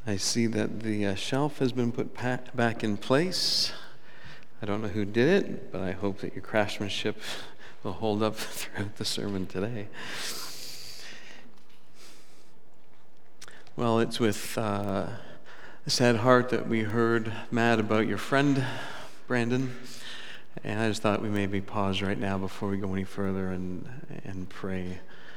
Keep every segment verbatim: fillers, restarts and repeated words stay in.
I see that the uh, shelf has been put pa- back in place. I don't know who did it, but I hope that your craftsmanship will hold up throughout the sermon today. Well, it's with uh, a sad heart that we heard, Matt, about your friend, Brandon. And I just thought we maybe pause right now before we go any further and and pray.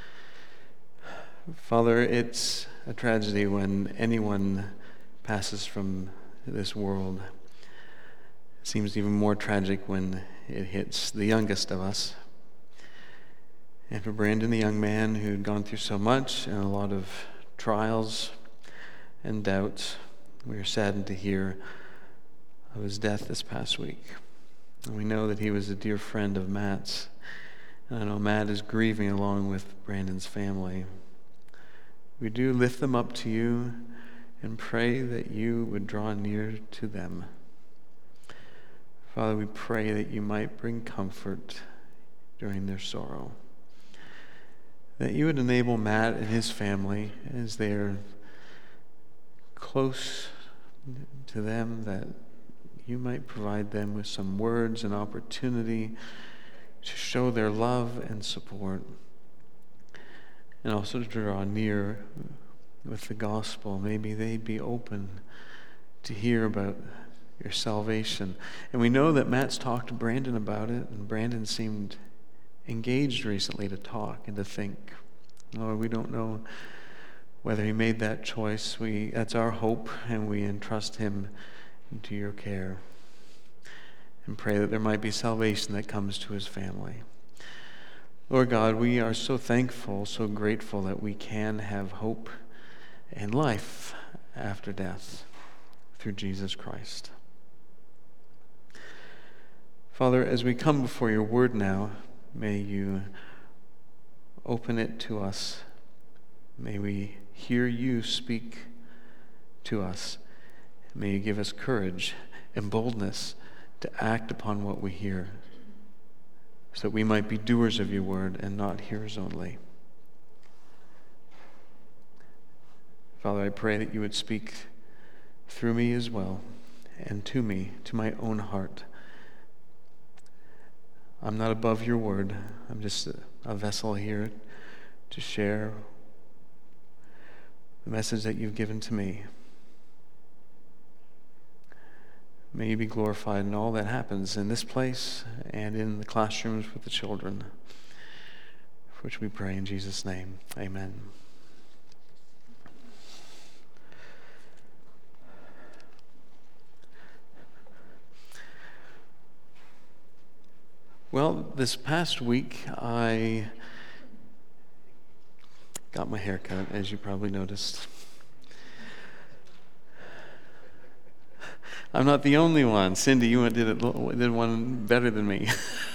Father, it's a tragedy when anyone passes from this world. It seems even more tragic when it hits the youngest of us. And for Brandon, a young man who'd gone through so much and a lot of trials and doubts, we are saddened to hear of his death this past week. And we know that he was a dear friend of Matt's. And I know Matt is grieving along with Brandon's family. We do lift them up to you and pray that you would draw near to them. Father, we pray that you might bring comfort during their sorrow. That you would enable Matt and his family, as they are close to them, that you might provide them with some words and opportunity to show their love and support, and also to draw near with the gospel. Maybe they'd be open to hear about your salvation. And we know that Matt's talked to Brandon about it, and Brandon seemed engaged recently to talk and to think. Lord, we don't know whether he made that choice. We that's our hope, and we entrust him into your care and pray that there might be salvation that comes to his family. Lord God, we are so thankful, so grateful that we can have hope and life after death through Jesus Christ. Father, as we come before your word now, may you open it to us. May we hear you speak to us. May you give us courage and boldness to act upon what we hear, so that we might be doers of your word and not hearers only. Father, I pray that you would speak through me as well, and to me, to my own heart. I'm not above your word. I'm just a, a vessel here to share the message that you've given to me. May you be glorified in all that happens in this place and in the classrooms with the children, for which we pray in Jesus' name. Amen. Well, this past week I got my hair cut, as you probably noticed. I'm not the only one. Cindy, you did it, did one better than me.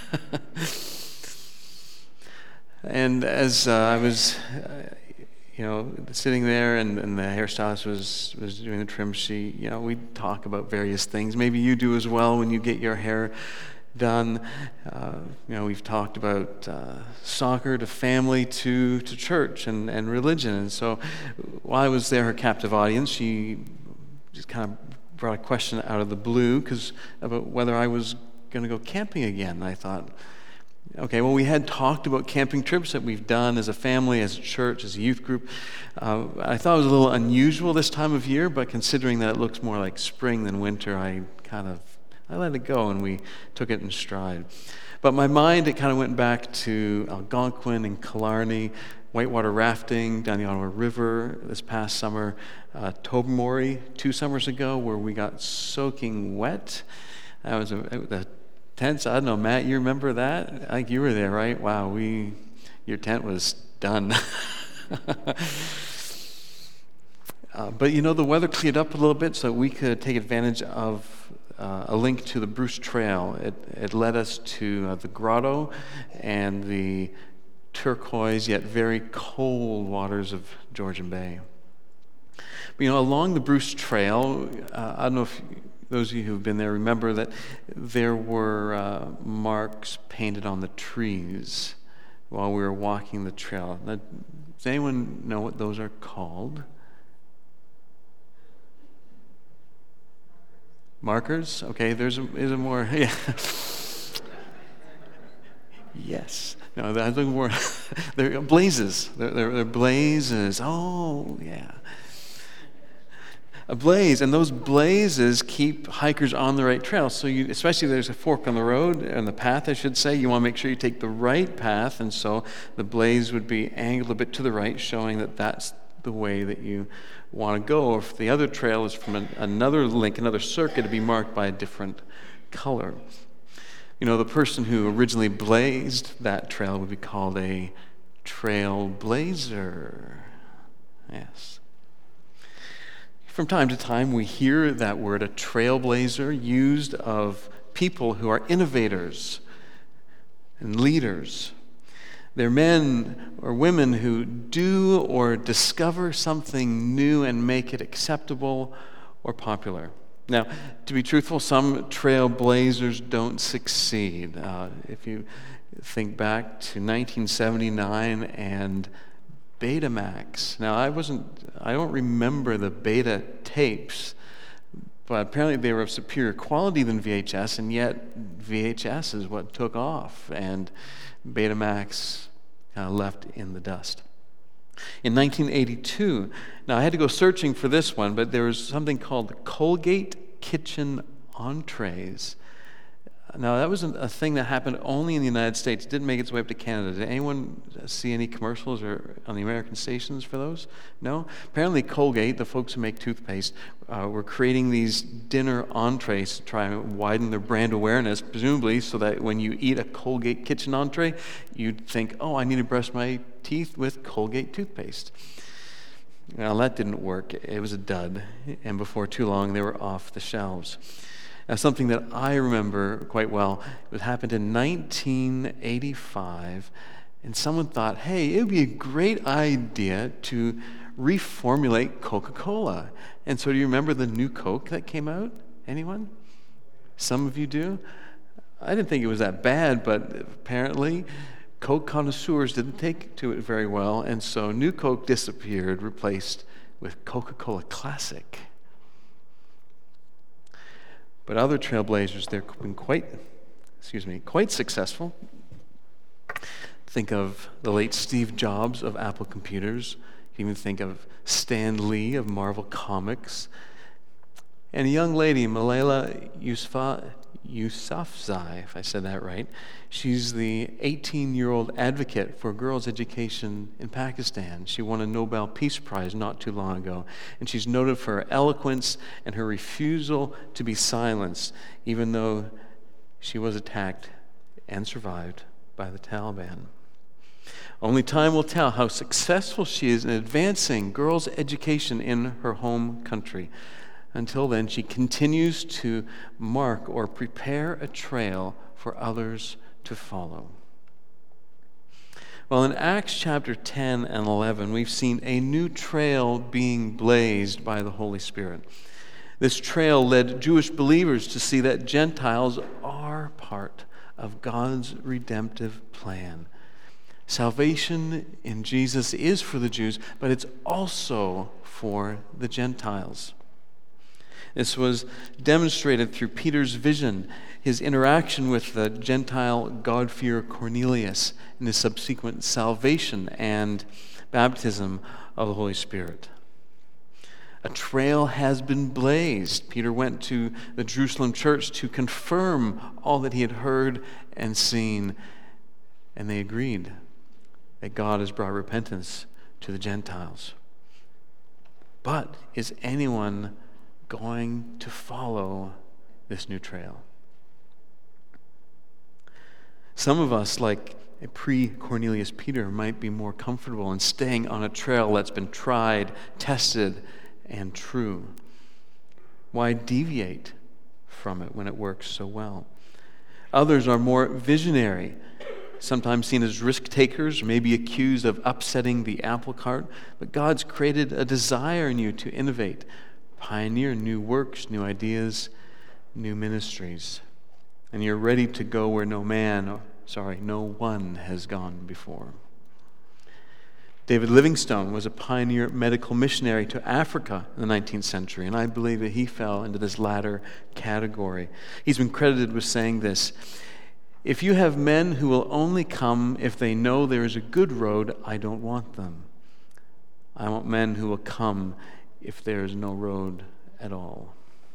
And as uh, I was, uh, you know, sitting there, and, and the hairstylist was was doing the trim, she, you know, we talk about various things. Maybe you do as well when you get your hair done. Uh, you know, we've talked about uh, soccer to family to to church and, and religion. And so, while I was there, her captive audience, she just kind of brought a question out of the blue because about whether I was going to go camping again. And I thought, okay, well, we had talked about camping trips that we've done as a family, as a church, as a youth group. Uh, I thought it was a little unusual this time of year, but considering that it looks more like spring than winter, I kind of, I let it go and we took it in stride. But my mind, it kind of went back to Algonquin and Killarney, whitewater rafting down the Ottawa River this past summer, uh, Tobermory two summers ago, where we got soaking wet. That was a, a tents. I don't know, Matt, you remember that? I think you were there, right? Wow, we, your tent was done. uh, but you know, the weather cleared up a little bit, so we could take advantage of uh, a link to the Bruce Trail. It it led us to uh, the grotto and the turquoise yet very cold waters of Georgian Bay. But, you know, along the Bruce Trail, uh, I don't know if those of you who've been there remember that there were uh, marks painted on the trees while we were walking the trail. Now, does anyone know what those are called? Markers? Okay, there's a, is a more, yeah. Yes. No, I was looking more, they're blazes. They're, they're, they're blazes. Oh, yeah. A blaze, and those blazes keep hikers on the right trail. So you, especially if there's a fork on the road, on the path, I should say, you want to make sure you take the right path, and so the blaze would be angled a bit to the right, showing that that's the way that you want to go. Or if the other trail is from an, another link, another circuit, to be marked by a different color. You know, the person who originally blazed that trail would be called a trailblazer. Yes. From time to time, we hear that word, a trailblazer, used of people who are innovators and leaders. They're men or women who do or discover something new and make it acceptable or popular. Now, to be truthful, some trailblazers don't succeed. Uh, if you think back to nineteen seventy-nine and Betamax. Now, I wasn't, I don't remember the beta tapes, but apparently they were of superior quality than V H S, and yet V H S is what took off, and Betamax uh, left in the dust. In nineteen eighty-two, now I had to go searching for this one, but there was something called Colgate Kitchen Entrees. Now, that was a thing that happened only in the United States. It didn't make its way up to Canada. Did anyone see any commercials or on the American stations for those? No? Apparently, Colgate, the folks who make toothpaste, uh, were creating these dinner entrees to try and widen their brand awareness, presumably so that when you eat a Colgate kitchen entree, you'd think, oh, I need to brush my teeth with Colgate toothpaste. Well, that didn't work. It was a dud. And before too long, they were off the shelves. Now, something that I remember quite well, it happened in nineteen eighty-five, and someone thought, hey, it would be a great idea to reformulate Coca-Cola. And so do you remember the new Coke that came out? Anyone? Some of you do? I didn't think it was that bad, but apparently Coke connoisseurs didn't take to it very well, and so new Coke disappeared, replaced with Coca-Cola Classic. But other trailblazers, they've been quite, excuse me, quite successful. Think of the late Steve Jobs of Apple Computers. You can even think of Stan Lee of Marvel Comics. And a young lady, Malala Yousafzai, Yousafzai, if I said that right. She's the eighteen-year-old advocate for girls' education in Pakistan. She won a Nobel Peace Prize not too long ago, and she's noted for her eloquence and her refusal to be silenced, even though she was attacked and survived by the Taliban. Only time will tell how successful she is in advancing girls' education in her home country. Until then, she continues to mark or prepare a trail for others to follow. Well, in Acts chapter ten and eleven, we've seen a new trail being blazed by the Holy Spirit. This trail led Jewish believers to see that Gentiles are part of God's redemptive plan. Salvation in Jesus is for the Jews, but it's also for the Gentiles. This was demonstrated through Peter's vision, his interaction with the Gentile God-fearer Cornelius, and his subsequent salvation and baptism of the Holy Spirit. A trail has been blazed. Peter went to the Jerusalem church to confirm all that he had heard and seen, and they agreed that God has brought repentance to the Gentiles. But is anyone going to follow this new trail? Some of us, like a pre-Cornelius Peter, might be more comfortable in staying on a trail that's been tried, tested, and true. Why deviate from it when it works so well? Others are more visionary, sometimes seen as risk takers, maybe accused of upsetting the apple cart, but God's created a desire in you to innovate, pioneer new works, new ideas, new ministries. And you're ready to go where no man, or, sorry, no one has gone before. David Livingstone was a pioneer medical missionary to Africa in the nineteenth century, and I believe that he fell into this latter category. He's been credited with saying this: "If you have men who will only come if they know there is a good road, I don't want them. I want men who will come if there is no road at all."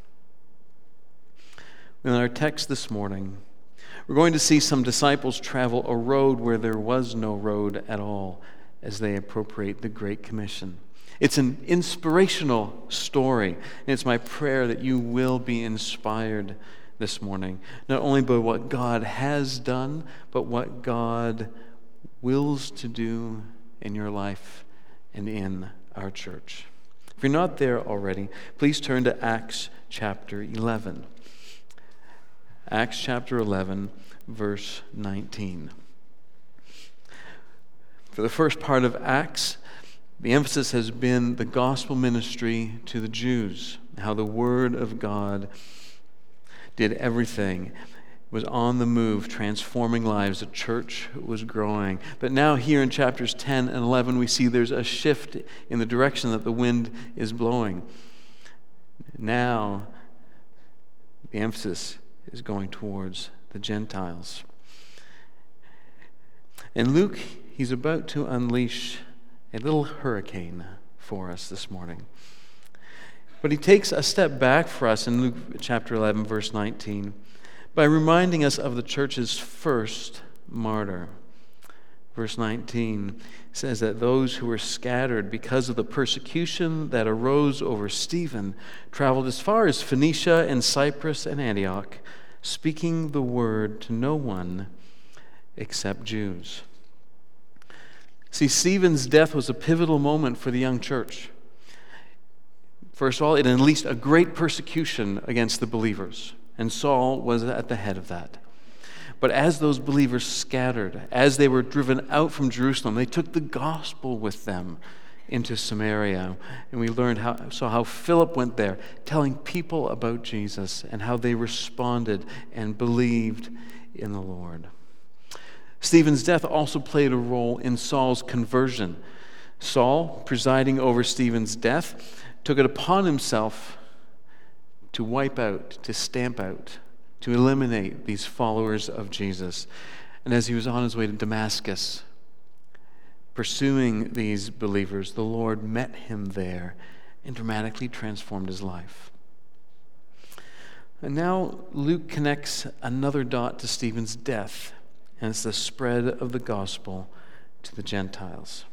In our text this morning, we're going to see some disciples travel a road where there was no road at all as they appropriate the Great Commission. It's an inspirational story, and it's my prayer that you will be inspired this morning, not only by what God has done, but what God wills to do in your life and in our church. If you're not there already, please turn to Acts chapter eleven. Acts chapter eleven, verse nineteen. For the first part of Acts, the emphasis has been the gospel ministry to the Jews, how the word of God did everything, was on the move, transforming lives. The church was growing. But now here in chapters ten and eleven, we see there's a shift in the direction that the wind is blowing. Now, the emphasis is going towards the Gentiles. And Luke, he's about to unleash a little hurricane for us this morning. But he takes a step back for us in Luke chapter eleven, verse nineteen, by reminding us of the church's first martyr. Verse nineteen says that those who were scattered because of the persecution that arose over Stephen traveled as far as Phoenicia and Cyprus and Antioch, speaking the word to no one except Jews. See, Stephen's death was a pivotal moment for the young church. First of all, it unleashed a great persecution against the believers, and Saul was at the head of that. But as those believers scattered, as they were driven out from Jerusalem, they took the gospel with them into Samaria. And we learned how, saw how Philip went there, telling people about Jesus and how they responded and believed in the Lord. Stephen's death also played a role in Saul's conversion. Saul, presiding over Stephen's death, took it upon himself to wipe out, to stamp out, to eliminate these followers of Jesus. And as he was on his way to Damascus, pursuing these believers, the Lord met him there and dramatically transformed his life. And now Luke connects another dot to Stephen's death, and it's the spread of the gospel to the Gentiles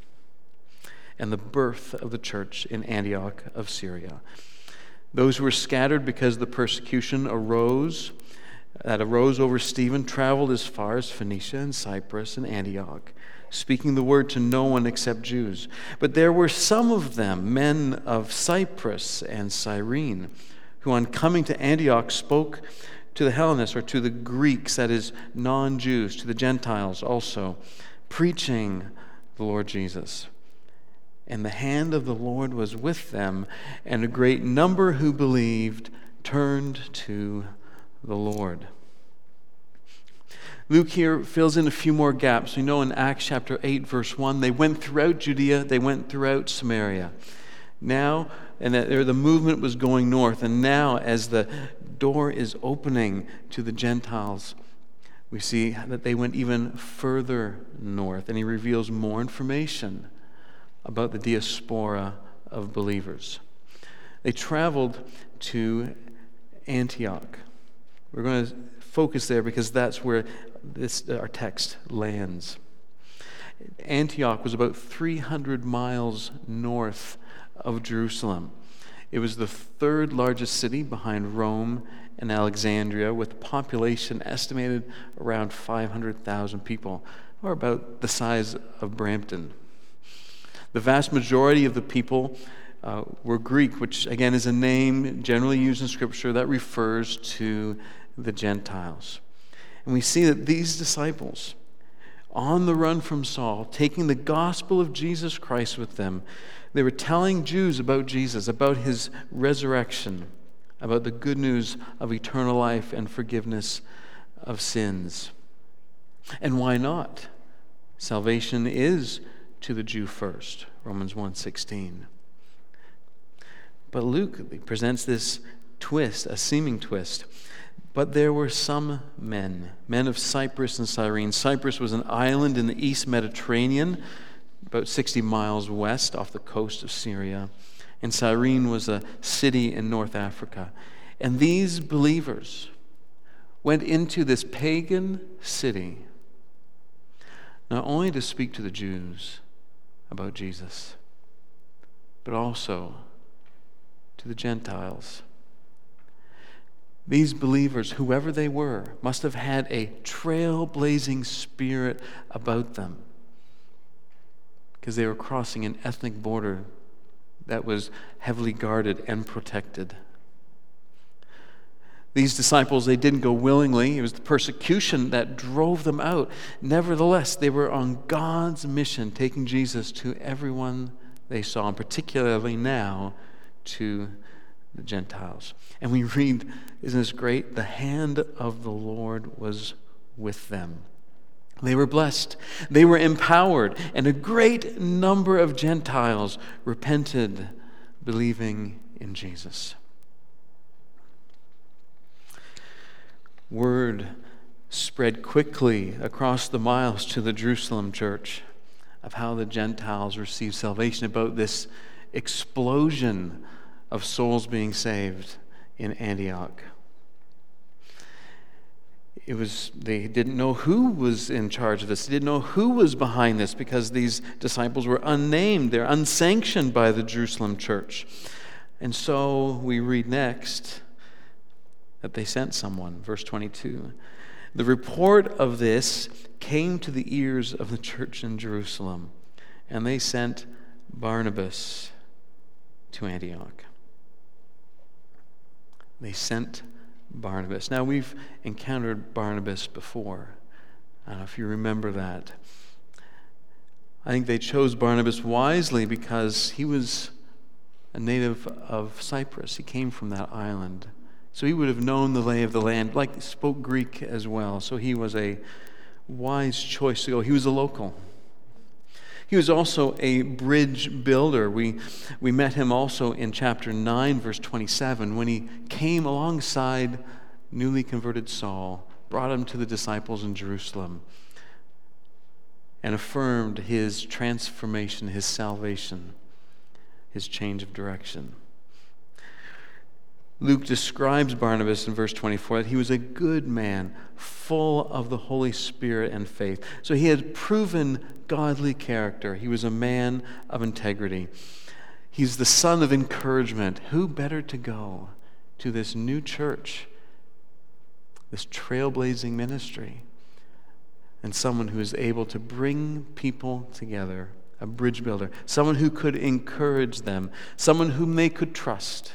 and the birth of the church in Antioch of Syria. Those who were scattered because the persecution arose, that arose over Stephen, traveled as far as Phoenicia and Cyprus and Antioch, speaking the word to no one except Jews. But there were some of them, men of Cyprus and Cyrene, who on coming to Antioch spoke to the Hellenists, or to the Greeks, that is, non-Jews, to the Gentiles also, preaching the Lord Jesus. And the hand of the Lord was with them, and a great number who believed turned to the Lord. Luke here fills in a few more gaps. We know in Acts chapter eight, verse one, they went throughout Judea, they went throughout Samaria. Now, and that the movement was going north, and now as the door is opening to the Gentiles, we see that they went even further north, and he reveals more information about the diaspora of believers. They traveled to Antioch. We're going to focus there because that's where this our text lands. Antioch was about three hundred miles north of Jerusalem. It was the third largest city behind Rome and Alexandria, with a population estimated around five hundred thousand people, or about the size of Brampton. The vast majority of the people uh, were Greek, which again is a name generally used in Scripture that refers to the Gentiles. And we see that these disciples, on the run from Saul, taking the gospel of Jesus Christ with them, they were telling Jews about Jesus, about his resurrection, about the good news of eternal life and forgiveness of sins. And why not? Salvation is to the Jew first, Romans one sixteen. But Luke presents this twist, a seeming twist. But there were some men, men of Cyprus and Cyrene. Cyprus was an island in the East Mediterranean, about sixty miles west off the coast of Syria. And Cyrene was a city in North Africa. And these believers went into this pagan city not only to speak to the Jews about Jesus, but also to the Gentiles. These believers, whoever they were, must have had a trailblazing spirit about them, because they were crossing an ethnic border that was heavily guarded and protected. These disciples, they didn't go willingly. It was the persecution that drove them out. Nevertheless, they were on God's mission, taking Jesus to everyone they saw, and particularly now to the Gentiles. And we read, isn't this great? The hand of the Lord was with them. They were blessed. They were empowered. And a great number of Gentiles repented, believing in Jesus. Word spread quickly across the miles to the Jerusalem church of how the Gentiles received salvation, about this explosion of souls being saved in Antioch. It was, they didn't know who was in charge of this. They didn't know who was behind this, because these disciples were unnamed. They're unsanctioned by the Jerusalem church. And so we read next that they sent someone, verse twenty-two. The report of this came to the ears of the church in Jerusalem, and they sent Barnabas to Antioch. They sent Barnabas. Now, we've encountered Barnabas before. I don't know if you remember that. I think they chose Barnabas wisely because he was a native of Cyprus. He came from that island. So he would have known the lay of the land, like spoke Greek as well. So he was a wise choice to go. He was a local. He was also a bridge builder. We, we met him also in chapter nine, verse twenty-seven, when he came alongside newly converted Saul, brought him to the disciples in Jerusalem, and affirmed his transformation, his salvation, his change of direction. Luke describes Barnabas in verse twenty-four that he was a good man, full of the Holy Spirit and faith. So he had proven godly character. He was a man of integrity. He's the son of encouragement. Who better to go to this new church, this trailblazing ministry, than someone who is able to bring people together, a bridge builder, someone who could encourage them, someone whom they could trust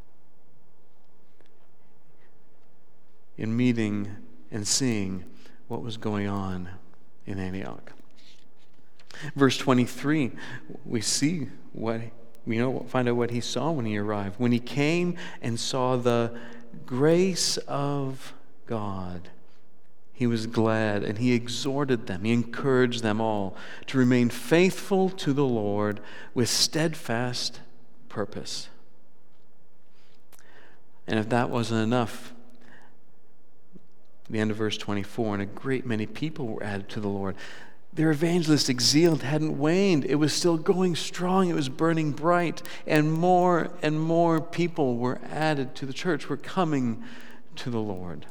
in meeting and seeing what was going on in Antioch. Verse twenty-three, we see what, we know, find out what he saw when he arrived. When he came and saw the grace of God, he was glad, and he exhorted them, he encouraged them all to remain faithful to the Lord with steadfast purpose. And if that wasn't enough, the end of verse twenty-four, and a great many people were added to the Lord. Their evangelistic zeal hadn't waned. It was still going strong. It was burning bright. And more and more people were added to the church, were coming to the Lord.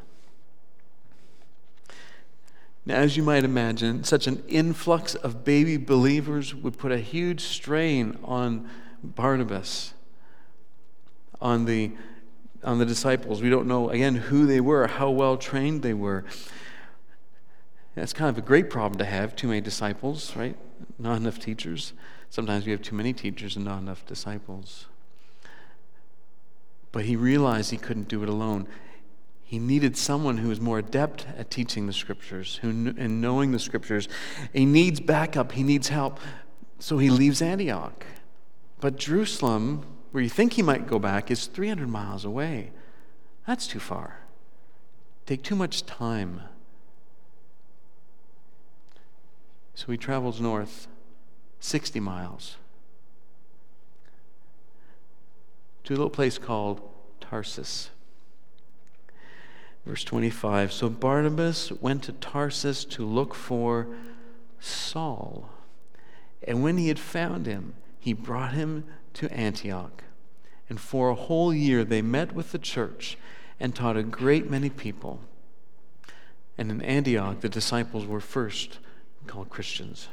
Now, as you might imagine, such an influx of baby believers would put a huge strain on Barnabas, on the on the disciples. We don't know, again, who they were, how well trained they were. That's kind of a great problem to have, too many disciples, right? Not enough teachers. Sometimes we have too many teachers and not enough disciples. But he realized he couldn't do it alone. He needed someone who was more adept at teaching the Scriptures, who and knowing the Scriptures. He needs backup. He needs help. So he leaves Antioch. But Jerusalem, where you think he might go back, is three hundred miles away. That's too far. Take too much time. So he travels north, sixty miles, to a little place called Tarsus. Verse twenty-five, so Barnabas went to Tarsus to look for Saul. And when he had found him, he brought him to Antioch. And for a whole year they met with the church and taught a great many people. And in Antioch, the disciples were first called Christians.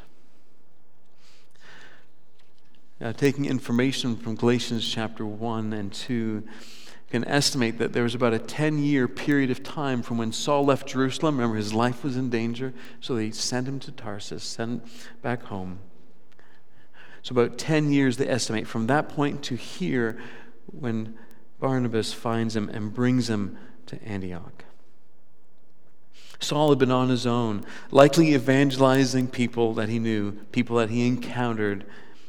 Now, taking information from Galatians chapter one and two, can estimate that there was about a ten-year period of time from when Saul left Jerusalem. Remember, his life was in danger, so they sent him to Tarsus, sent him back home. So about ten years, they estimate, from that point to here, when Barnabas finds him and brings him to Antioch. Saul had been on his own, likely evangelizing people that he knew, people that he encountered.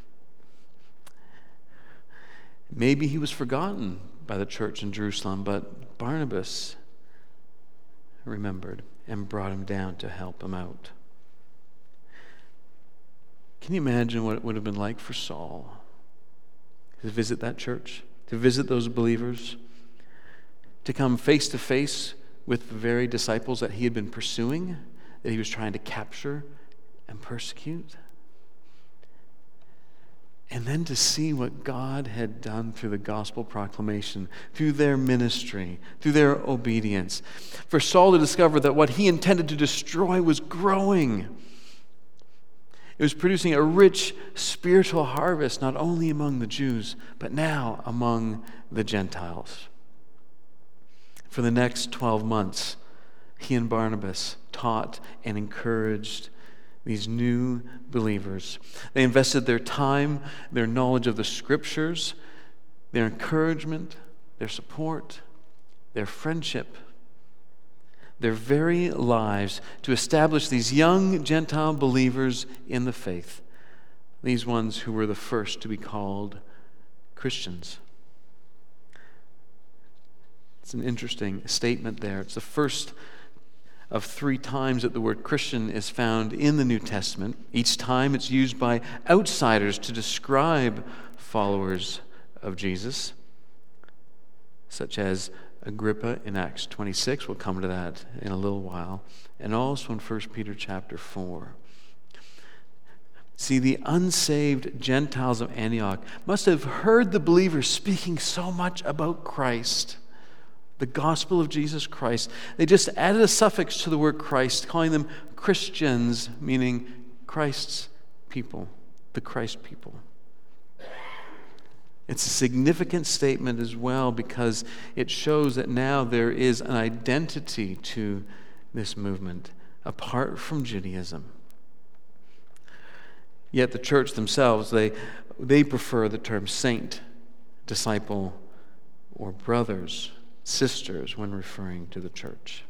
Maybe he was forgotten by the church in Jerusalem, but Barnabas remembered and brought him down to help him out. Can you imagine what it would have been like for Saul to visit that church, to visit those believers, to come face to face with the very disciples that he had been pursuing, that he was trying to capture and persecute? And then to see what God had done through the gospel proclamation, through their ministry, through their obedience. For Saul to discover that what he intended to destroy was growing. It was producing a rich spiritual harvest, not only among the Jews, but now among the Gentiles. For the next twelve months, he and Barnabas taught and encouraged these new believers. They invested their time, their knowledge of the Scriptures, their encouragement, their support, their friendship, their very lives to establish these young Gentile believers in the faith, these ones who were the first to be called Christians. It's an interesting statement there. It's the first of three times that the word Christian is found in the New Testament. Each time it's used by outsiders to describe followers of Jesus, such as Agrippa in Acts twenty-six. We'll come to that in a little while. And also in First Peter chapter four. See, the unsaved Gentiles of Antioch must have heard the believers speaking so much about Christ, the gospel of Jesus Christ. They just added a suffix to the word Christ, calling them Christians, meaning Christ's people, the Christ people. It's a significant statement as well because it shows that now there is an identity to this movement apart from Judaism. Yet the church themselves, they, they prefer the term saint, disciple, or brothers, sisters when referring to the church.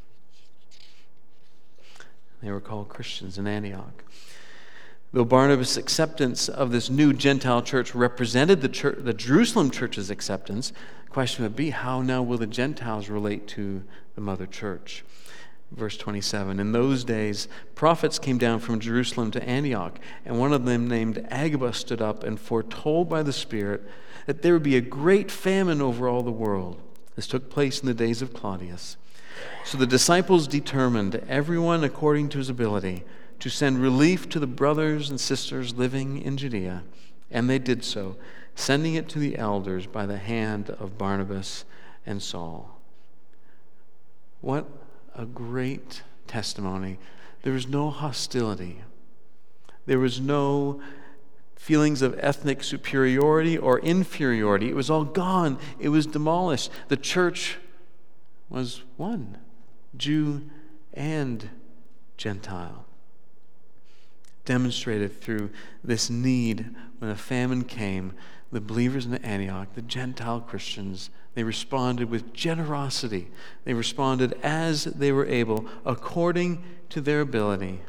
They were called Christians in Antioch. Though Barnabas' acceptance of this new Gentile church represented the, church, the Jerusalem church's acceptance, the question would be, how now will the Gentiles relate to the mother church? Verse twenty-seven, in those days, prophets came down from Jerusalem to Antioch, and one of them named Agabus stood up and foretold by the Spirit that there would be a great famine over all the world. This took place in the days of Claudius. So the disciples determined, everyone according to his ability, to send relief to the brothers and sisters living in Judea. And they did so, sending it to the elders by the hand of Barnabas and Saul. What a great testimony. There was no hostility. There was no feelings of ethnic superiority or inferiority. It was all gone. It was demolished. The church was one, Jew and Gentile. Demonstrated through this need when a famine came, the believers in Antioch, the Gentile Christians, they responded with generosity. They responded as they were able, according to their ability,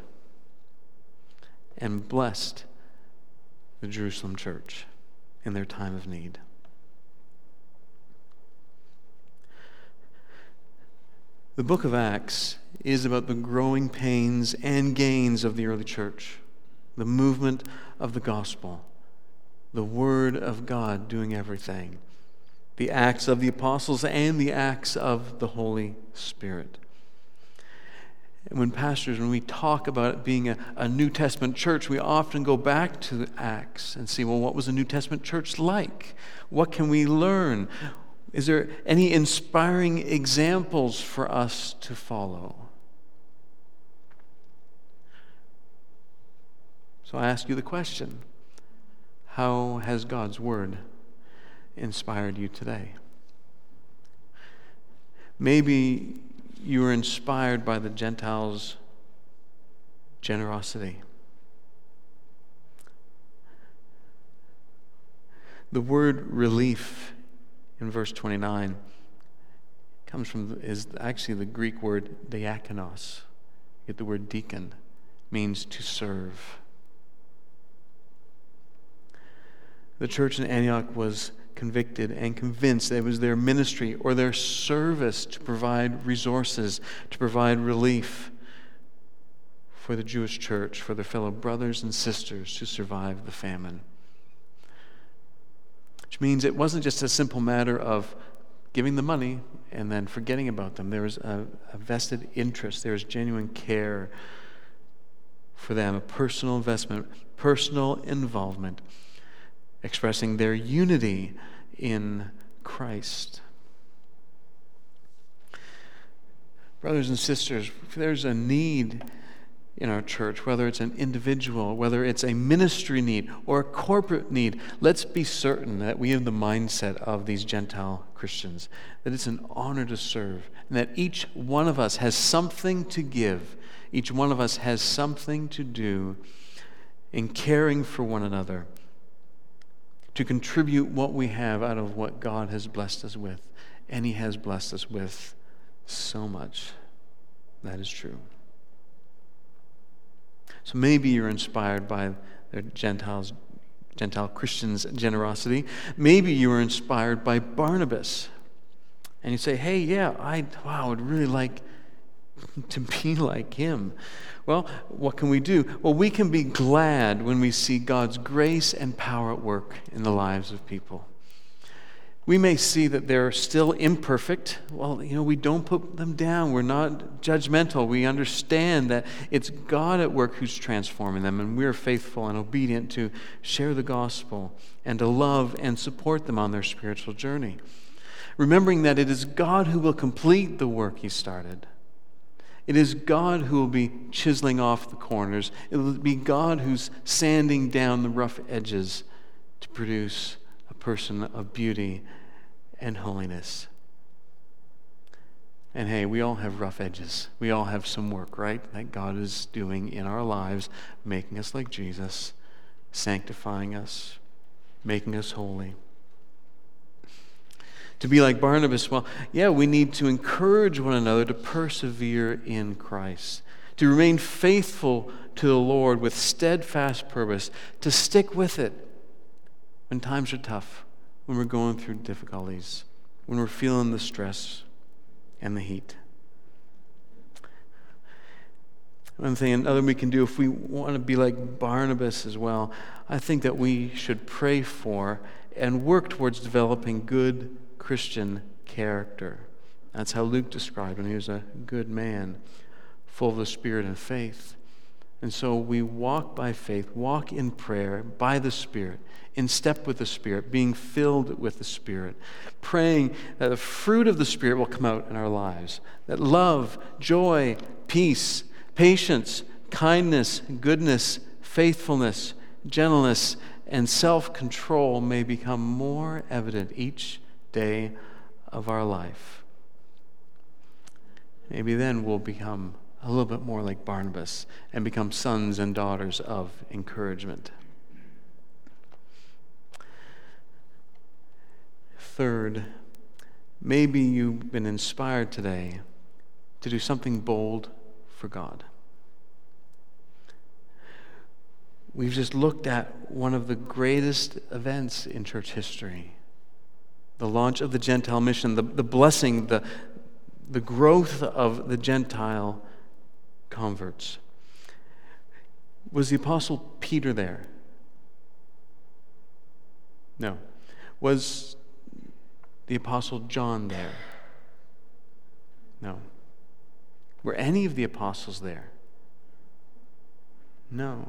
and blessed the Jerusalem church in their time of need. The book of Acts is about the growing pains and gains of the early church. the movement of the gospel, the Word of God doing everything, the acts of the apostles and the acts of the Holy Spirit. And when pastors, when we talk about it being a, a New Testament church, we often go back to the Acts and see, well, what was a New Testament church like? What can we learn? Is there any inspiring examples for us to follow? So I ask you the question, how has God's Word inspired you today? Maybe you were inspired by the Gentiles' generosity. The word relief in verse twenty-nine comes from, is actually the Greek word diakonos. You get the word deacon, means to serve. The church in Antioch was convicted and convinced that it was their ministry or their service to provide resources, to provide relief for the Jewish church, for their fellow brothers and sisters to survive the famine. Which means it wasn't just a simple matter of giving the money and then forgetting about them. There was a, a vested interest. There was genuine care for them, a personal investment, personal involvement, expressing their unity in Christ. Brothers and sisters, if there's a need in our church, whether it's an individual, whether it's a ministry need or a corporate need, let's be certain that we have the mindset of these Gentile Christians, that it's an honor to serve, and that each one of us has something to give. Each one of us has something to do in caring for one another, to contribute what we have out of what God has blessed us with. And He has blessed us with so much. That is true. So maybe you're inspired by the Gentiles, Gentile Christians' generosity. Maybe you were inspired by Barnabas. And you say, hey, yeah, I, wow, I would really like to be like him. Well, what can we do? Well, we can be glad when we see God's grace and power at work in the lives of people. We may see that they're still imperfect. Well, you know, we don't put them down. We're not judgmental. We understand that it's God at work who's transforming them, and we're faithful and obedient to share the gospel and to love and support them on their spiritual journey. Remembering that it is God who will complete the work He started. It is God who will be chiseling off the corners. It will be God who's sanding down the rough edges to produce a person of beauty and holiness. And hey, we all have rough edges. We all have some work, right? That God is doing in our lives, making us like Jesus, sanctifying us, making us holy. To be like Barnabas, well, yeah, we need to encourage one another to persevere in Christ, to remain faithful to the Lord with steadfast purpose, to stick with it when times are tough, when we're going through difficulties, when we're feeling the stress and the heat. One thing, another we can do if we want to be like Barnabas as well, I think that we should pray for and work towards developing good Christian character. That's how Luke described him. He was a good man, full of the Spirit and faith. And so we walk by faith, walk in prayer, by the Spirit, in step with the Spirit, being filled with the Spirit, praying that the fruit of the Spirit will come out in our lives, that love, joy, peace, patience, kindness, goodness, faithfulness, gentleness, and self-control may become more evident each day of our life. Maybe then we'll become a little bit more like Barnabas and become sons and daughters of encouragement. Third, maybe you've been inspired today to do something bold for God. We've just looked at one of the greatest events in church history. The launch of the Gentile mission, the, the blessing, the, the growth of the Gentile converts. Was the Apostle Peter there? No. Was the Apostle John there? No. Were any of the apostles there? No.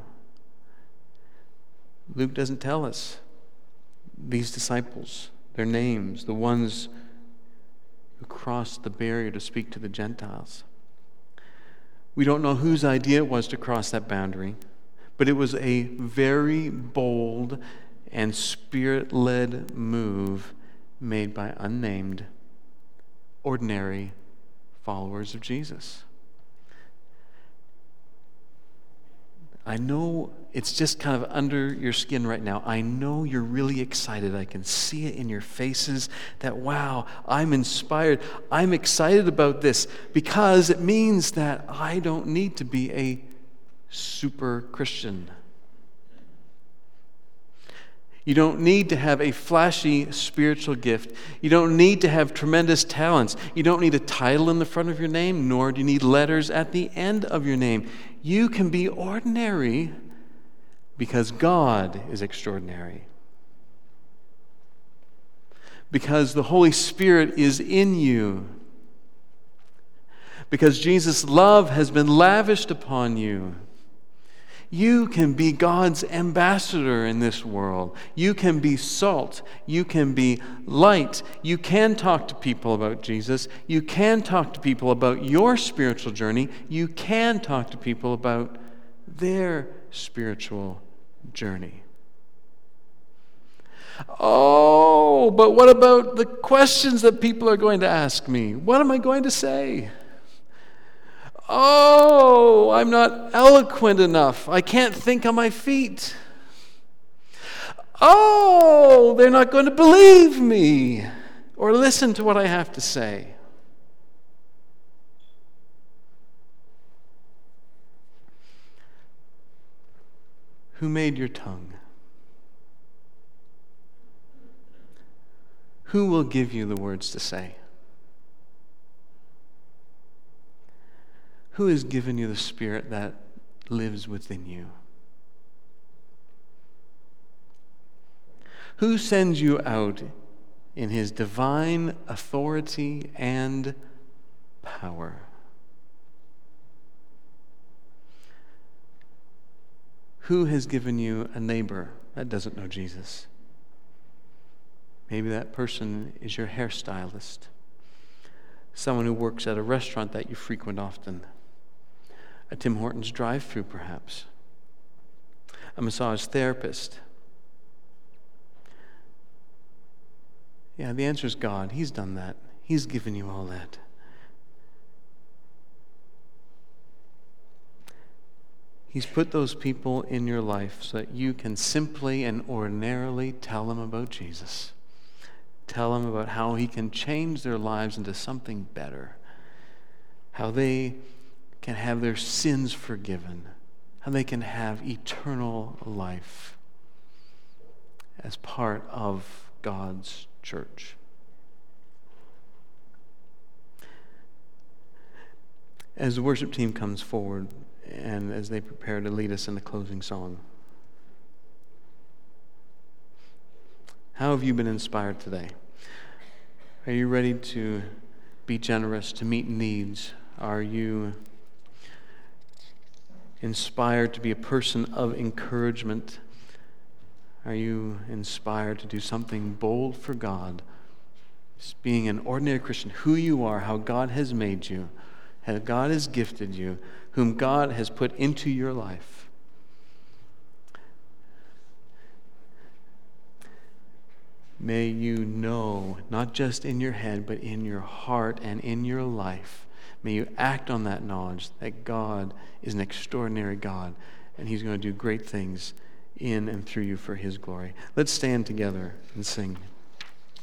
Luke doesn't tell us these disciples, their names, the ones who crossed the barrier to speak to the Gentiles. We don't know whose idea it was to cross that boundary, but it was a very bold and Spirit-led move made by unnamed, ordinary followers of Jesus. I know it's just kind of under your skin right now. I know you're really excited. I can see it in your faces that, wow, I'm inspired. I'm excited about this because it means that I don't need to be a super Christian. You don't need to have a flashy spiritual gift. You don't need to have tremendous talents. You don't need a title in the front of your name, nor do you need letters at the end of your name. You can be ordinary because God is extraordinary. Because the Holy Spirit is in you. Because Jesus' love has been lavished upon you. You can be God's ambassador in this world. You can be salt. You can be light. You can talk to people about Jesus. You can talk to people about your spiritual journey. You can talk to people about their spiritual journey. Oh, but what about the questions that people are going to ask me? What am I going to say? Oh, I'm not eloquent enough. I can't think on my feet. Oh, they're not going to believe me or listen to what I have to say. Who made your tongue? Who will give you the words to say? Who has given you the Spirit that lives within you? Who sends you out in His divine authority and power? Who has given you a neighbor that doesn't know Jesus? Maybe that person is your hairstylist, someone who works at a restaurant that you frequent often, a Tim Hortons drive-thru perhaps, a massage therapist. Yeah, the answer is God. He's done that. He's given you all that. He's put those people in your life so that you can simply and ordinarily tell them about Jesus. Tell them about how He can change their lives into something better. How they can have their sins forgiven. How they can have eternal life as part of God's church. As the worship team comes forward and as they prepare to lead us in the closing song, how have you been inspired today? Are you ready to be generous, to meet needs? Are you inspired to be a person of encouragement? Are you inspired to do something bold for God? Just being an ordinary Christian, who you are, how God has made you, how God has gifted you, whom God has put into your life. May you know, not just in your head, but in your heart and in your life, may you act on that knowledge that God is an extraordinary God, and He's going to do great things in and through you for His glory. Let's stand together and sing.